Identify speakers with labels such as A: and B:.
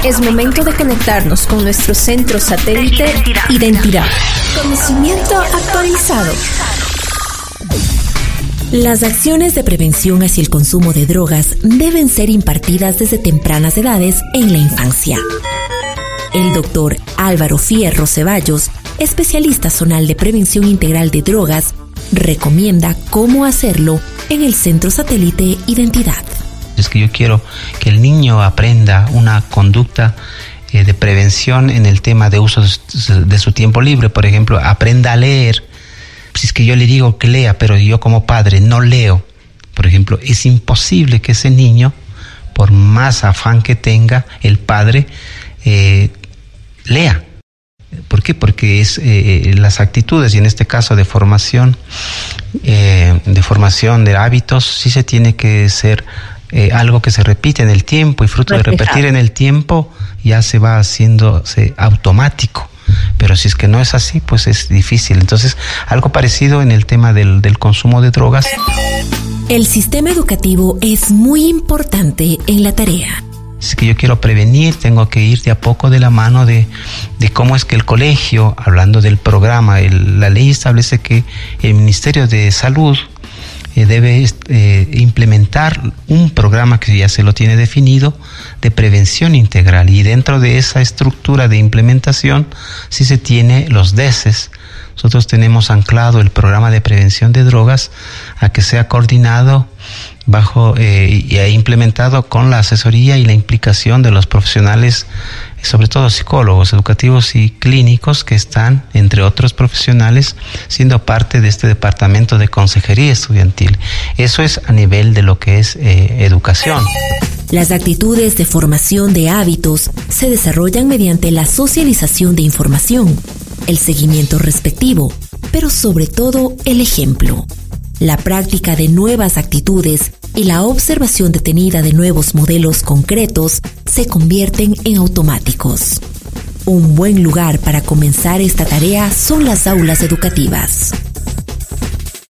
A: Es momento de conectarnos con nuestro centro satélite Identidad. Conocimiento actualizado.
B: Las acciones de prevención hacia el consumo de drogas deben ser impartidas desde tempranas edades en la infancia. El doctor Álvaro Fierro Ceballos, especialista zonal de prevención integral de drogas, recomienda cómo hacerlo en el centro satélite Identidad.
C: Es que yo quiero que el niño aprenda una conducta de prevención en el tema de uso de su tiempo libre. Por ejemplo, aprenda a leer. Si es que yo le digo que lea, pero yo como padre no leo, por ejemplo, es imposible que ese niño, por más afán que tenga el padre, lea. ¿Por qué? Porque es las actitudes, y en este caso de formación de hábitos, sí se tiene que ser algo que se repite en el tiempo, y fruto de repetir en el tiempo ya se va haciéndose automático. Pero si es que no es así, pues es difícil. Entonces, algo parecido en el tema del consumo de drogas.
B: El sistema educativo es muy importante en la tarea.
C: Es que yo quiero prevenir, tengo que ir de a poco de la mano de cómo es que el colegio, hablando del programa, la ley establece que el Ministerio de Salud debe implementar un programa que ya se lo tiene definido de prevención integral, y dentro de esa estructura de implementación sí se tiene los DESES. Nosotros tenemos anclado el programa de prevención de drogas a que sea coordinado bajo y implementado con la asesoría y la implicación de los profesionales, sobre todo psicólogos educativos y clínicos, que están, entre otros profesionales, siendo parte de este departamento de consejería estudiantil. Eso es a nivel de lo que es educación.
B: Las actitudes de formación de hábitos se desarrollan mediante la socialización de información, el seguimiento respectivo, pero sobre todo el ejemplo. La práctica de nuevas actitudes y la observación detenida de nuevos modelos concretos se convierten en automáticos. Un buen lugar para comenzar esta tarea son las aulas educativas.